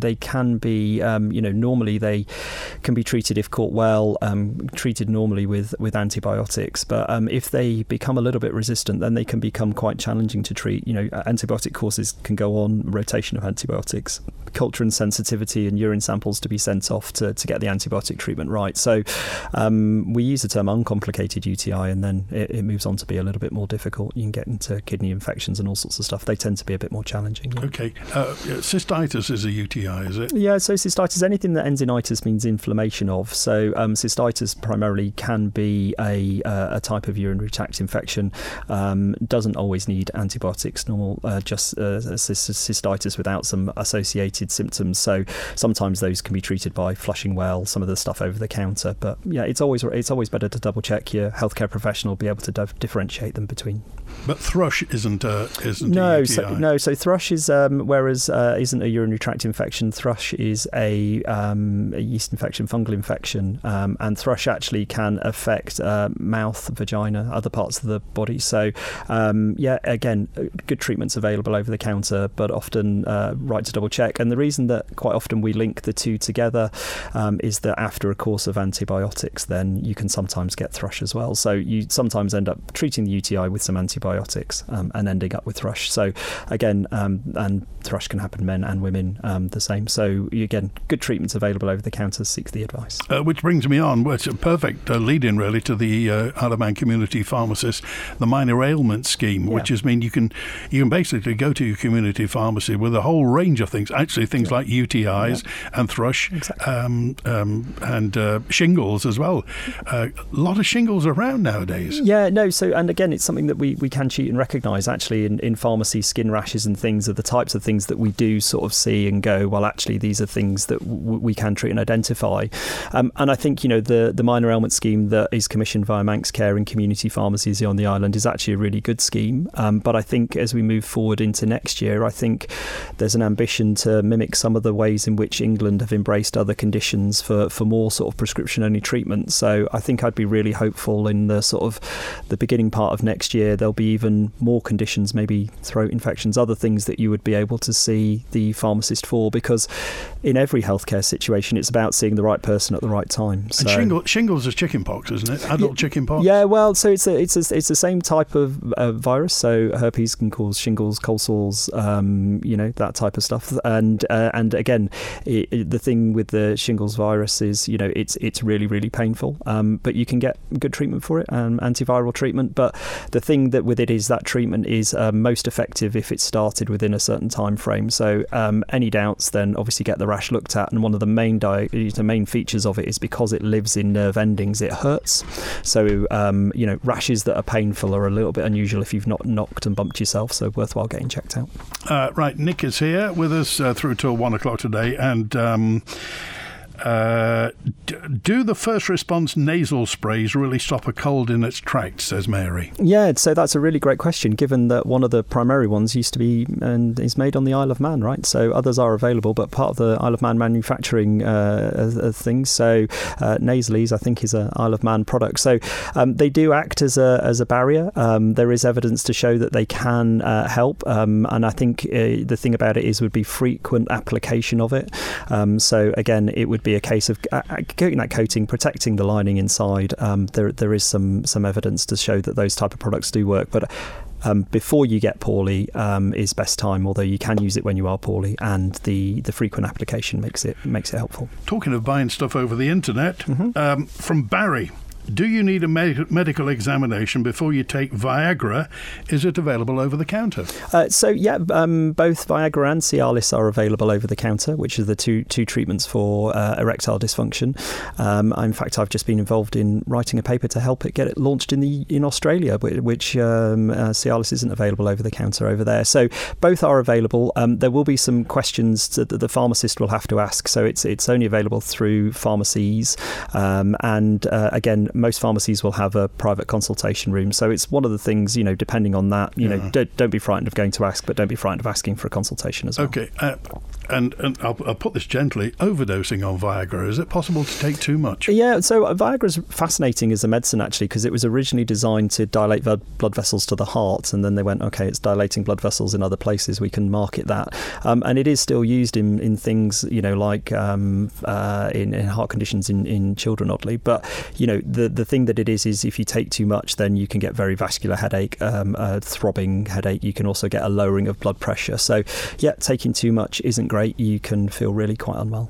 can be, um, you know, normally they can be treated if caught well, um, treated normally with, with antibiotics. But um, if they become a little bit resistant, then they can become quite challenging to treat. You know, antibiotic courses can go on, rotation of antibiotics, culture and sensitivity and urine samples to be sent off to, to get the antibiotic treatment right. So um, we use the term uncomplicated U T I, and then it, it moves on to be a little bit more difficult. You can get into kidney infections and all sorts of stuff. They tend to be a bit more challenging. Yeah. Okay. Uh, cystitis is a U T I, is it? Yeah, so cystitis, anything that ends in itis means inflammation of. So um, cystitis primarily can be a, uh, a type of urinary tract infection. Um, doesn't always need antibiotics, normal uh, just uh, cystitis without some associated symptoms. So sometimes those can be treated by flushing well, some of the stuff over the counter. But yeah, it's always it's always better to double check your healthcare professional, be able to dif- differentiate them between. But thrush isn't a isn't no, a U T I. So, no. So thrush is um, whereas uh, isn't a urinary tract infection. Thrush is a, um, a yeast infection, fungal infection, um, and thrush actually can affect uh, mouth, vagina, other parts of the body. So um, yeah, again, good treatments available over the counter, but often uh, right to double check. And the reason that quite often we link the two together um, is that after a course of antibiotics, then you can sometimes get thrush as well. So you sometimes end up treating the U T I with some antibiotics um, and ending up with thrush. So again, um, and thrush can happen men and women um, the same. So again, good treatments available over the counter. Seek the advice. Uh, which brings me on. Well, it's a perfect uh, lead-in really to the uh, Isle of Man community pharmacist, the minor ailment scheme, yeah. which is mean you can you can basically go to your community pharmacy with a whole range of things. Actually, things yeah. like U T Is yeah. and thrush, exactly. um, um, and uh, shingles as well. Uh, a lot of shingles around nowadays. Yeah, no. So and again, it's something that we, we can cheat and recognise. Actually, in, in pharmacy, skin rashes and things are the types of things that we do sort of see and go, well, actually, these are things that w- we can treat and identify. Um, and I think, you know, the, the minor ailment scheme that is commissioned via Manx Care and community pharmacies on the island is actually a really good scheme. Um, but I think as we move forward into next year, I think there's an ambition to mimic some of the ways in which England have embraced other conditions for, for more sort of prescription-only treatment. So I think I'd be really hopeful in the sort of the beginning part of next year, there'll be even more conditions, maybe throat infections, other things that you would be able to see the pharmacist for, because in every healthcare situation, it's about seeing the right person at the right time. So, and shingle, shingles is chickenpox, isn't it? Adult yeah, chickenpox? Yeah, well, so it's a, it's a, it's the same type of uh, virus. So herpes can cause shingles, cold sores, um, you know, that type of stuff. And uh, and again, it, it, the thing with the shingles virus is, you know, it's it's really, really painful. Um, but you can get good treatment for it, um, antiviral treatment. But the thing that with it is that treatment is uh, most effective if it's started within a certain time frame. So um, any doubts, then obviously get the rash looked at. And one of the main di- the main features of it is because it lives in nerve endings, it hurts. So um, you know, rashes that are painful are a little bit unusual if you've not knocked and bumped yourself. So worthwhile getting checked out. Uh, right, Nick is here with us uh, through till one o'clock today, and. Um, Uh, d- do the first response nasal sprays really stop a cold in its tracks, says Mary? Yeah, so that's a really great question, given that one of the primary ones used to be and is made on the Isle of Man, right? So others are available, but part of the Isle of Man manufacturing uh, things. So uh, Nasalease, I think, is an Isle of Man product. So um, they do act as a as a barrier. Um, there is evidence to show that they can uh, help, um, and I think uh, the thing about it is would be frequent application of it. Um, so again, it would be a case of getting that coating, protecting the lining inside. Um, there, there is some some evidence to show that those type of products do work, but um, before you get poorly um, is best time. Although you can use it when you are poorly, and the, the frequent application makes it makes it helpful. Talking of buying stuff over the internet, mm-hmm. um, from Barry. Do you need a med- medical examination before you take Viagra? Is it available over the counter? Uh, so, yeah, um, both Viagra and Cialis are available over the counter, which are the two two treatments for uh, erectile dysfunction. Um, in fact, I've just been involved in writing a paper to help it get it launched in the in Australia, which um, uh, Cialis isn't available over the counter over there. So both are available. Um, there will be some questions that the pharmacist will have to ask. So it's it's only available through pharmacies. Um, and uh, again, most pharmacies will have a private consultation room. So it's one of the things, you know, depending on that, you yeah. know, don't, don't be frightened of going to ask, but don't be frightened of asking for a consultation as well. Okay. Uh, And, and I'll, I'll put this gently, overdosing on Viagra. Is it possible to take too much? Yeah, so Viagra is fascinating as a medicine, actually, because it was originally designed to dilate blood vessels to the heart, and then they went, OK, it's dilating blood vessels in other places, we can market that. Um, and it is still used in, in things, you know, like um, uh, in, in heart conditions in, in children, oddly. But, you know, the, the thing that it is, is if you take too much, then you can get very vascular headache, um, a throbbing headache. You can also get a lowering of blood pressure. So, yeah, taking too much isn't great. You can feel really quite unwell.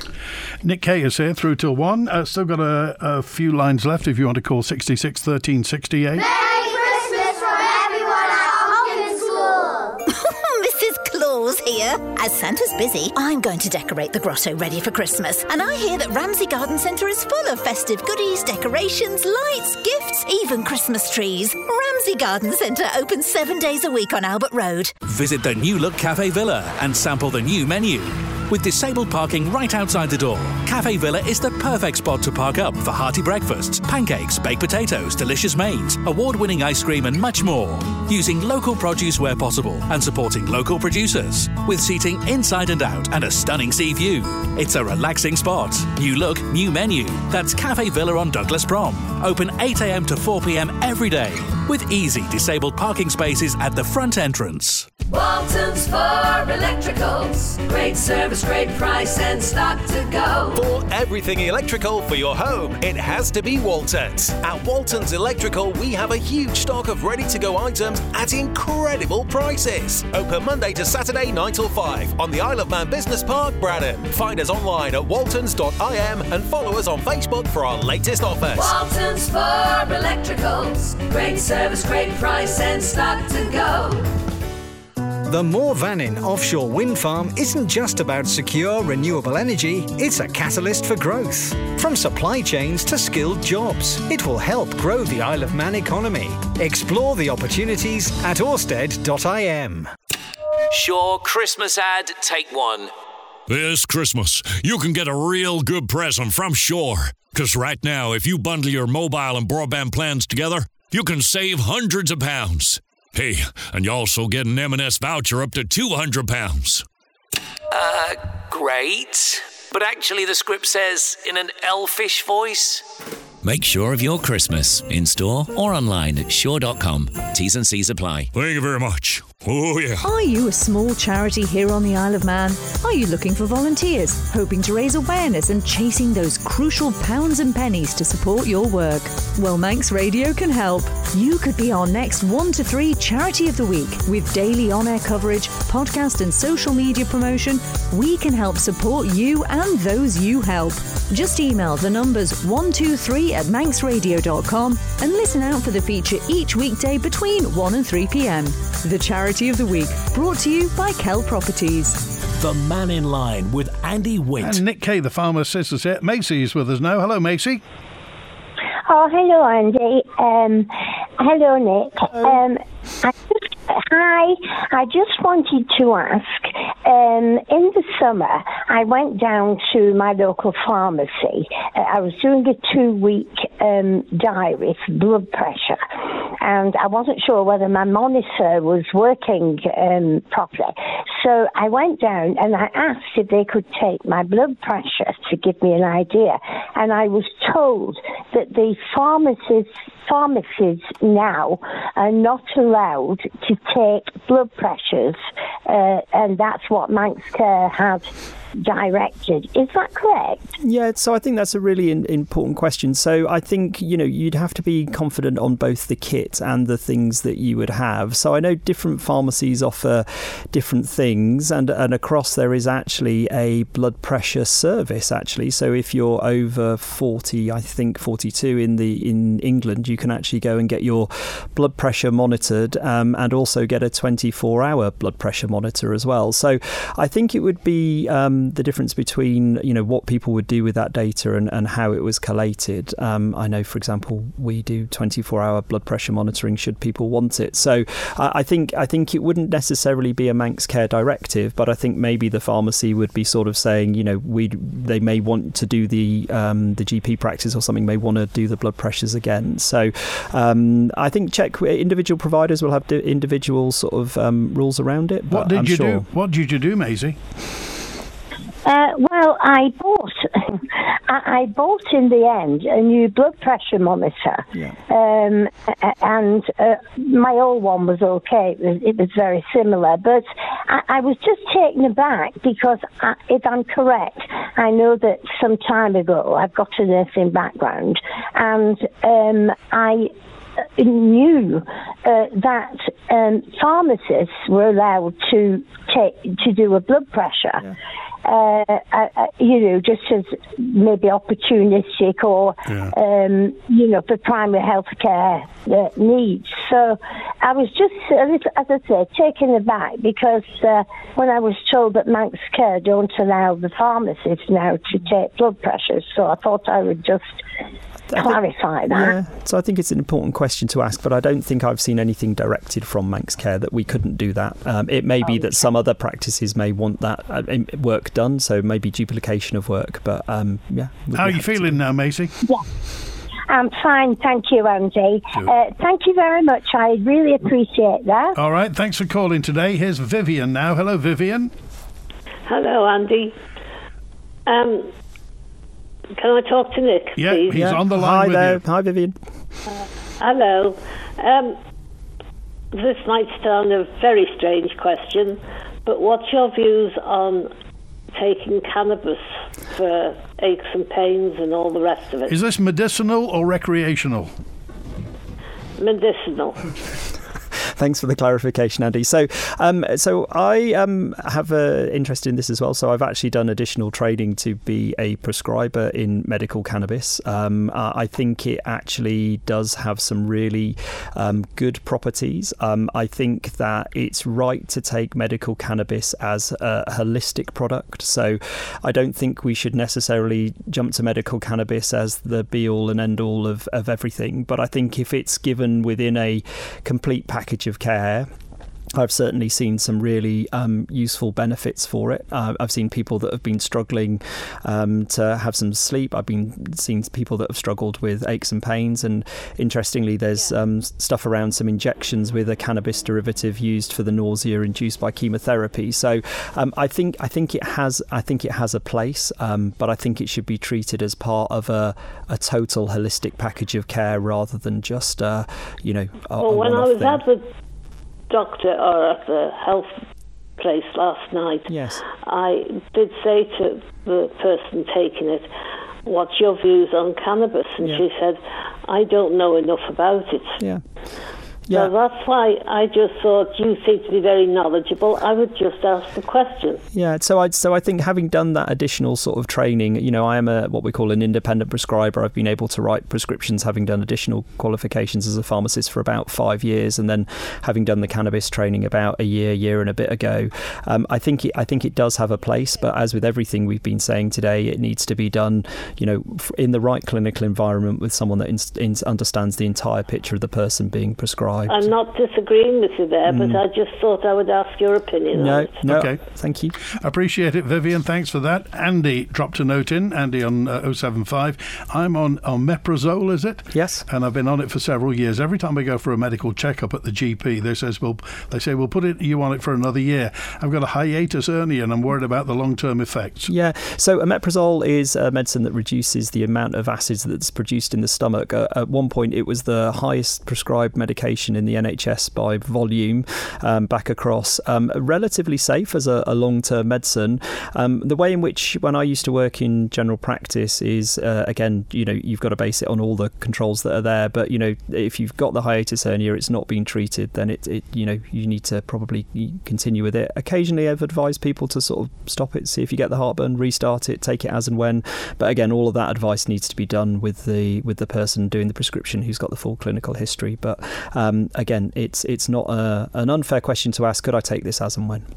Nick Kay is here through till one. Uh, still got a, a few lines left if you want to call sixty-six thirteen sixty-eight. Merry Christmas from everyone at Hopkins School. Missus Claus here. As Santa's busy, I'm going to decorate the grotto ready for Christmas. And I hear that Ramsey Garden Centre is full of festive goodies, decorations, lights, gifts, even Christmas trees. Ramsey Garden Centre opens seven days a week on Albert Road. Visit the New Look Cafe Villa and sample the new menu. With disabled parking right outside the door, Cafe Villa is the perfect spot to park up for hearty breakfasts, pancakes, baked potatoes, delicious mains, award-winning ice cream and much more. Using local produce where possible and supporting local producers. With seating inside and out and a stunning sea view. It's a relaxing spot. New look, new menu. That's Cafe Villa on Douglas Prom. Open eight a.m. to four p.m. every day. With easy disabled parking spaces at the front entrance. Walton's for electricals. Great service, great price, and stock to go. For everything electrical for your home, it has to be Waltons. At Waltons Electrical, we have a huge stock of ready-to-go items at incredible prices. Open Monday to Saturday, nine till five, on the Isle of Man Business Park, Bradham. Find us online at waltons dot I M and follow us on Facebook for our latest offers. Waltons for electricals. Great service, great price, and stock to go. The Moore Vannin offshore wind farm isn't just about secure, renewable energy, it's a catalyst for growth. From supply chains to skilled jobs, it will help grow the Isle of Man economy. Explore the opportunities at orsted dot I M. Shaw Christmas ad, take one. This Christmas, you can get a real good present from Shore. Because right now, if you bundle your mobile and broadband plans together, you can save hundreds of pounds. Hey, and you also get an M and S voucher up to two hundred pounds. Uh, great. But actually the script says in an elfish voice. Make sure of your Christmas in store or online at shore dot com. T's and C's apply. Thank you very much. Oh, yeah. Are you a small charity here on the Isle of Man? Are you looking for volunteers, hoping to raise awareness and chasing those crucial pounds and pennies to support your work? Well, Manx Radio can help. You could be our next one to three Charity of the Week. With daily on-air coverage, podcast and social media promotion, we can help support you and those you help. Just email the numbers one two three at manx radio dot com and listen out for the feature each weekday between one and three p.m. The Charity of the Week, brought to you by Kell Properties. The Man in Line with Andy Witt. And Nick Kay, the pharmacist, is here. Macy's with us now. Hello, Macy. Oh, hello, Andy. Um, hello, Nick. Um, I just, hi. I just wanted to ask, um, in the summer, I went down to my local pharmacy. Uh, I was doing a two-week um, diary for blood pressure, and I wasn't sure whether my monitor was working um, properly. So I went down and I asked if they could take my blood pressure to give me an idea, and I was told that the pharmacists pharmacies now are not allowed to take blood pressures, uh, and that's what Manx Care has directed. Is that correct? Yeah, so I think that's a really in, important question. So I think, you know, you'd have to be confident on both the kit and the things that you would have. So I know different pharmacies offer different things, and, and across there is actually a blood pressure service, actually. So if you're over forty, I think forty-two in the in England, you you can actually go and get your blood pressure monitored um, and also get a twenty-four hour blood pressure monitor as well. So I think it would be um, the difference between, you know, what people would do with that data and, and how it was collated. Um, I know, for example, we do twenty-four hour blood pressure monitoring should people want it. So uh, I think I think it wouldn't necessarily be a Manx Care directive, but I think maybe the pharmacy would be sort of saying, you know, we they may want to do the um, the G P practice or something, may want to do the blood pressures again. So um, I think check individual providers will have individual sort of um, rules around it. But what did I'm you sure. do? What did you do, Maisie? Uh, well, I bought, I, I bought in the end a new blood pressure monitor, yeah. um, and uh, my old one was okay. It was, it was very similar, but I, I was just taken aback because, I, if I'm correct, I know that some time ago I've got a nursing background, and um, I knew uh, that um, pharmacists were allowed to take to do a blood pressure. Yeah. Uh, uh, you know, just as maybe opportunistic or, yeah. um, you know, for primary health care uh, needs. So I was just, a little, as I say, taken aback because uh, when I was told that Manx Care don't allow the pharmacists now to take blood pressures, so I thought I would just clarify think, that. Yeah. So I think it's an important question to ask, but I don't think I've seen anything directed from Manx Care that we couldn't do that. Um, it may be that some other practices may want that uh, work done, so maybe duplication of work, but um, yeah. How are you feeling now, Maisie? Yeah. I'm fine, thank you, Andy. Uh, thank you very much. I really appreciate that. All right, thanks for calling today. Here's Vivian now. Hello, Vivian. Hello, Andy. Um, can I talk to Nick, yeah, please? He's yeah. on the line Hi with there. you. Hi, Vivian. Uh, hello. Um, this might sound a very strange question, but what's your views on taking cannabis for aches and pains and all the rest of it? Is this medicinal or recreational? Medicinal. Thanks for the clarification, Andy. So, um, so I um, have an interest in this as well. So I've actually done additional training to be a prescriber in medical cannabis. Um, uh, I think it actually does have some really um, good properties. Um, I think that it's right to take medical cannabis as a holistic product. So I don't think we should necessarily jump to medical cannabis as the be-all and end-all of, of everything. But I think if it's given within a complete package of care, I've certainly seen some really um, useful benefits for it. Uh, I've seen people that have been struggling um, to have some sleep. I've been seeing people that have struggled with aches and pains. And interestingly, there's yeah. um, stuff around some injections with a cannabis derivative used for the nausea induced by chemotherapy. So um, I think I think it has I think it has a place, um, but I think it should be treated as part of a, a total holistic package of care rather than just uh, you know. A, well, a when I was thing. at the doctor or at the health place last night, yes, I did say to the person taking it, what's your views on cannabis? And yeah. she said, I don't know enough about it. Yeah. Yeah. So that's why I just thought you seem to be very knowledgeable. I would just ask the question. Yeah, so I so I think having done that additional sort of training, you know, I am a what we call an independent prescriber. I've been able to write prescriptions, having done additional qualifications as a pharmacist for about five years, and then having done the cannabis training about a year, year and a bit ago. Um, I think it, I think it does have a place, but as with everything we've been saying today, it needs to be done, you know, in the right clinical environment with someone that in, in, understands the entire picture of the person being prescribed. I'm not disagreeing with you there, but mm. I just thought I would ask your opinion no, on it. No, okay. Thank you. Appreciate it, Vivian. Thanks for that. Andy dropped a note in. Andy on uh, oh seven five. I'm on omeprazole, is it? Yes. And I've been on it for several years. Every time I go for a medical checkup at the G P, they says, well, they say, we'll put it you on it for another year. I've got a hiatus hernia and I'm worried about the long-term effects. Yeah. So omeprazole is a medicine that reduces the amount of acids that's produced in the stomach. Uh, at one point, it was the highest prescribed medication prescription in the N H S by volume um, back across. Um, relatively safe as a, a long-term medicine. Um, the way in which, when I used to work in general practice, is uh, again, you know, you've got to base it on all the controls that are there. But you know, if you've got the hiatus hernia, it's not being treated, then it, it you know, you need to probably continue with it. Occasionally, I've advised people to sort of stop it, see if you get the heartburn, restart it, take it as and when. But again, all of that advice needs to be done with the with the person doing the prescription who's got the full clinical history. But um, again, it's it's not a, an unfair question to ask. Could I take this as and when?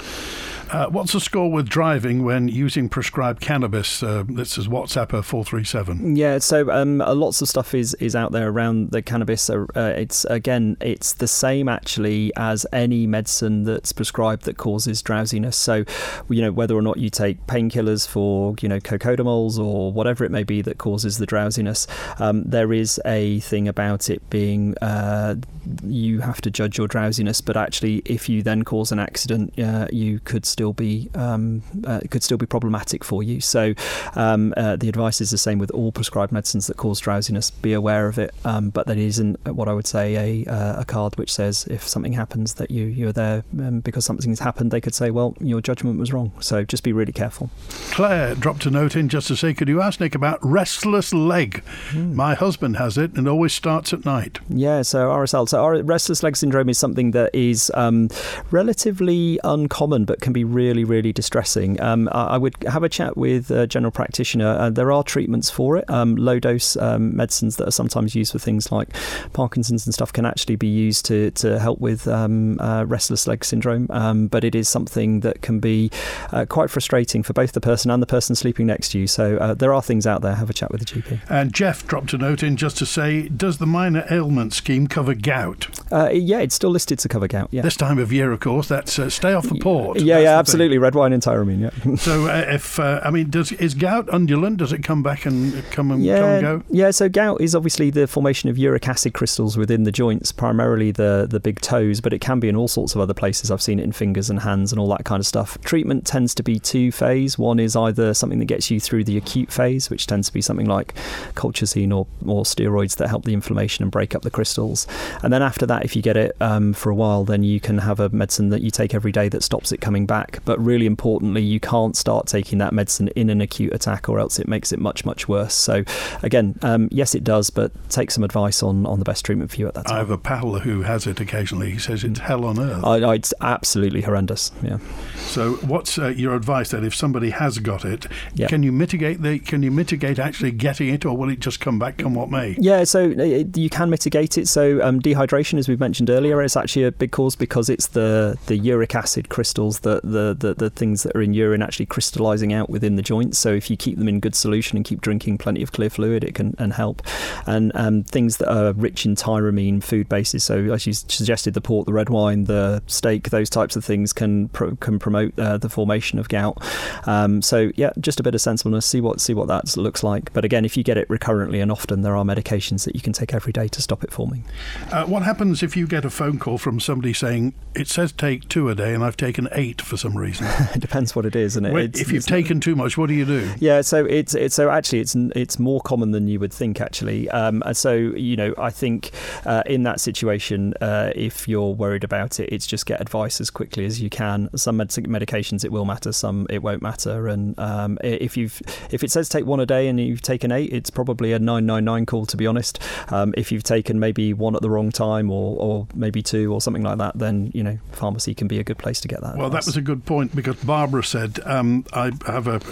Uh, what's the score with driving when using prescribed cannabis? Uh, this is WhatsApper four three seven. Yeah, so um, uh, lots of stuff is, is out there around the cannabis. Uh, it's again, it's the same actually as any medicine that's prescribed that causes drowsiness. So, you know, whether or not you take painkillers for, you know, cocodamols or whatever it may be that causes the drowsiness, um, there is a thing about it being uh, you have to judge your drowsiness, but actually, if you then cause an accident, uh, you could still be um, uh, it could still be problematic for you. So um, uh, the advice is the same with all prescribed medicines that cause drowsiness. Be aware of it, um, but that isn't what I would say a uh, a card which says if something happens that you you're there um, because something's happened. They could say, well, your judgment was wrong. So just be really careful. Claire dropped a note in just to say, could you ask Nick about restless leg? Mm. My husband has it and always starts at night. Yeah, so R S L. So our restless leg syndrome is something that is um, relatively uncommon, but can be really, really distressing. Um, I, I would have a chat with a general practitioner. Uh, there are treatments for it. Um, low dose um, medicines that are sometimes used for things like Parkinson's and stuff can actually be used to, to help with um, uh, restless leg syndrome. Um, but it is something that can be uh, quite frustrating for both the person and the person sleeping next to you. So uh, there are things out there. Have a chat with the G P. And Jeff dropped a note in just to say, does the minor ailment scheme cover gout? Uh, yeah, it's still listed to cover gout. Yeah. This time of year, of course, that's uh, stay off the port. Yeah, That's yeah, absolutely. Red wine and tyramine, yeah. So uh, if, uh, I mean, does is gout undulant? Does it come back and come and, yeah, come and go? Yeah, so gout is obviously the formation of uric acid crystals within the joints, primarily the, the big toes, but it can be in all sorts of other places. I've seen it in fingers and hands and all that kind of stuff. Treatment tends to be two-phase. One is either something that gets you through the acute phase, which tends to be something like colchicine or, or steroids that help the inflammation and break up the crystals. And then after that, if you get it um, for a while, then you can have a medicine that you take every day that stops it coming back. But really importantly, you can't start taking that medicine in an acute attack or else it makes it much, much worse. So again, um, yes, it does, but take some advice on, on the best treatment for you at that time. I have a pal who has it occasionally. He says it's hell on earth. I, I, it's absolutely horrendous, yeah. So what's uh, your advice then if somebody has got it? Yeah. Can you mitigate the? Can you mitigate actually getting it, or will it just come back, come what may? Yeah, so it, you can mitigate it. So um, dehydration, as we mentioned earlier, is actually a big cause because it's the, the uric acid crystals, the, the, the, the things that are in urine actually crystallising out within the joints. So if you keep them in good solution and keep drinking plenty of clear fluid, it can and help. And um, things that are rich in tyramine, food bases, so as you suggested, the port, the red wine, the steak, those types of things can pro- can promote uh, the formation of gout. Um, so yeah, just a bit of sensibleness, see what see what that looks like. But again, if you get it recurrently and often, there are medications that you can take every day to stop it forming. Uh, what happens if you get a phone call from somebody saying, it says take two a day and I've taken eight for some reason? It depends what it is, isn't it? Wait, it's, if you've it's, taken too much, what do you do? Yeah, so it's it's so actually it's it's more common than you would think actually. Um, and so you know, I think uh, in that situation, uh, if you're worried about it, it's just get advice as quickly as you can. Some med- medications it will matter, some it won't matter. And um, if you've if it says take one a day and you've taken eight, it's probably a nine nine nine call, to be honest. Um, if you've taken maybe one at the wrong time or or maybe two or something like that, then you know pharmacy can be a good place to get that Well, advice. That was a good point, because Barbara said, um, I have a...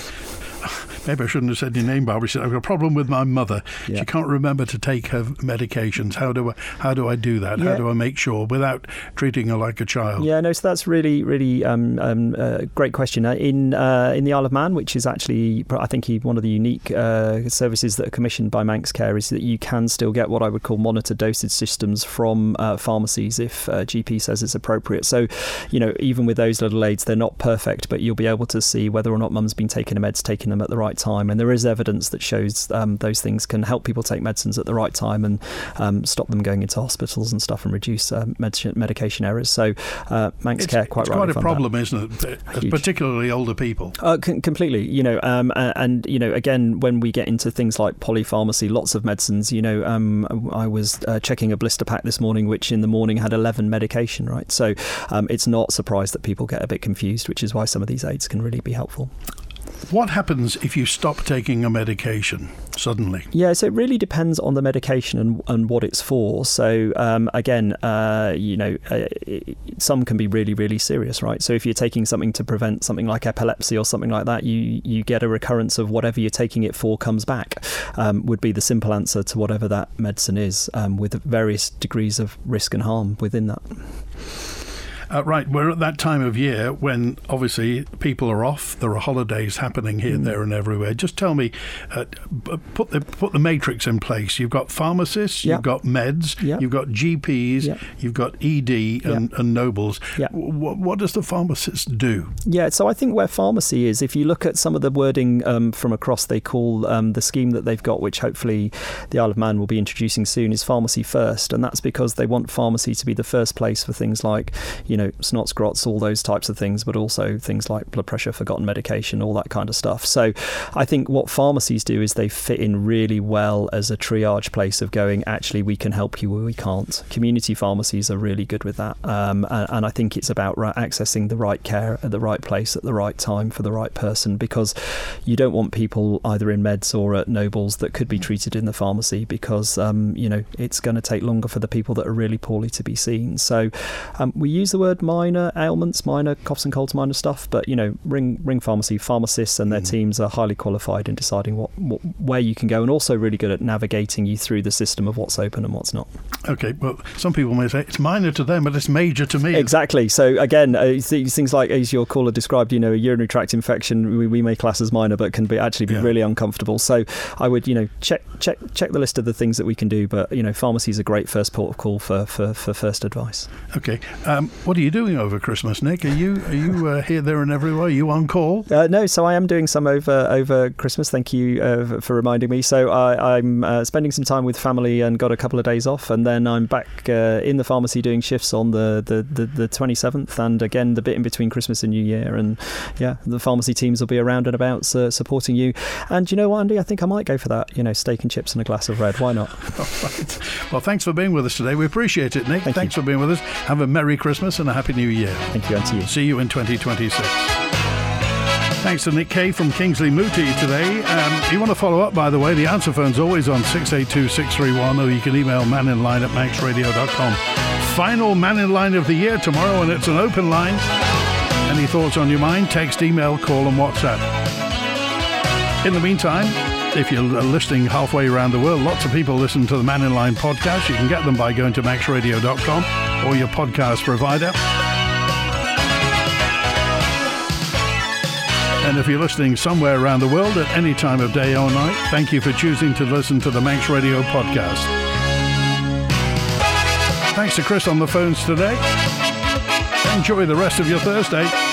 Maybe I shouldn't have said your name, Barbara. She said, I've got a problem with my mother. Yeah. She can't remember to take her medications. How do I, how do I do that? Yeah. How do I make sure without treating her like a child? Yeah, no, so that's really, really um, um, uh, great question. Uh, in uh, in the Isle of Man, which is actually, I think, one of the unique uh, services that are commissioned by Manx Care, is that you can still get what I would call monitored dosage systems from uh, pharmacies if uh, G P says it's appropriate. So, you know, even with those little aids, they're not perfect, but you'll be able to see whether or not mum's been taking her meds, taking them at the right right time. And there is evidence that shows um, those things can help people take medicines at the right time and um, stop them going into hospitals and stuff and reduce uh, med- medication errors. So uh, Manx Care quite It's rightly quite a found problem, that. isn't it? Huge. Particularly older people. Uh, c- completely, you know, um, and, and, you know, again, when we get into things like polypharmacy, lots of medicines, you know, um, I was uh, checking a blister pack this morning, which in the morning had eleven medication, right? So um, it's not surprised that people get a bit confused, which is why some of these aids can really be helpful. What happens if you stop taking a medication suddenly? Yeah, so it really depends on the medication and, and what it's for. So um, again, uh, you know, uh, it, some can be really, really serious, right? So if you're taking something to prevent something like epilepsy or something like that, you you get a recurrence of whatever you're taking it for comes back. Um, would be the simple answer to whatever that medicine is, um, with various degrees of risk and harm within that. Uh, right, we're at that time of year when obviously people are off. There are holidays happening here, mm. there, and everywhere. Just tell me, uh, put the put the matrix in place. You've got pharmacists, yep. you've got meds, yep. you've got G Ps, yep. you've got E D and, yep. and nobles. Yep. W- what does the pharmacist do? Yeah, so I think where pharmacy is, if you look at some of the wording um, from across, they call um, the scheme that they've got, which hopefully the Isle of Man will be introducing soon, is pharmacy first, and that's because they want pharmacy to be the first place for things like, you know, snots, grots, all those types of things, but also things like blood pressure, forgotten medication, all that kind of stuff. So I think what pharmacies do is they fit in really well as a triage place of going, actually, we can help you or we can't. Community pharmacies are really good with that. Um, and, and I think it's about ra- accessing the right care at the right place at the right time for the right person, because you don't want people either in meds or at nobles that could be treated in the pharmacy, because, um, you know, it's going to take longer for the people that are really poorly to be seen. So um, we use the word minor ailments, minor coughs and colds, minor stuff, but, you know, ring ring pharmacy pharmacists and their mm. teams are highly qualified in deciding what, what where you can go, and also really good at navigating you through the system of what's open and what's not. Okay, well, some people may say it's minor to them, but it's major to me. Exactly. So again, uh, th- things like, as your caller described, you know, a urinary tract infection, we, we may class as minor, but can be actually be yeah. really uncomfortable. So I would, you know, check check check the list of the things that we can do, but, you know, pharmacy is a great first port of call for for, for first advice. Okay, um, what are you doing over Christmas, Nick? Are you are you uh, here, there, and everywhere? Are you on call? Uh, no, so I am doing some over over Christmas. Thank you uh, for reminding me. So I, I'm uh, spending some time with family and got a couple of days off, and then I'm back uh, in the pharmacy doing shifts on the, the, the, the twenty-seventh, and again the bit in between Christmas and New Year. And yeah, the pharmacy teams will be around and about uh, supporting you. And you know what, Andy? I think I might go for that. You know, steak and chips and a glass of red. Why not? All right. Well, thanks for being with us today. We appreciate it, Nick. Thank thanks you. for being with us. Have a Merry Christmas and a Happy New Year. Thank you, and to you. See you in twenty twenty-six. Thanks to Nick Kay from Kingsley Mooti today. Um, you want to follow up, by the way, the answer phone's always on six eight two, six three one, or you can email maninline at manx radio dot com. Final Man in Line of the year tomorrow, and it's an open line. Any thoughts on your mind? Text, email, call and WhatsApp. In the meantime, if you're listening halfway around the world, lots of people listen to the Man in Line podcast. You can get them by going to manx radio dot com or your podcast provider. And if you're listening somewhere around the world at any time of day or night, thank you for choosing to listen to the Manx Radio podcast. Thanks to Chris on the phones today. Enjoy the rest of your Thursday.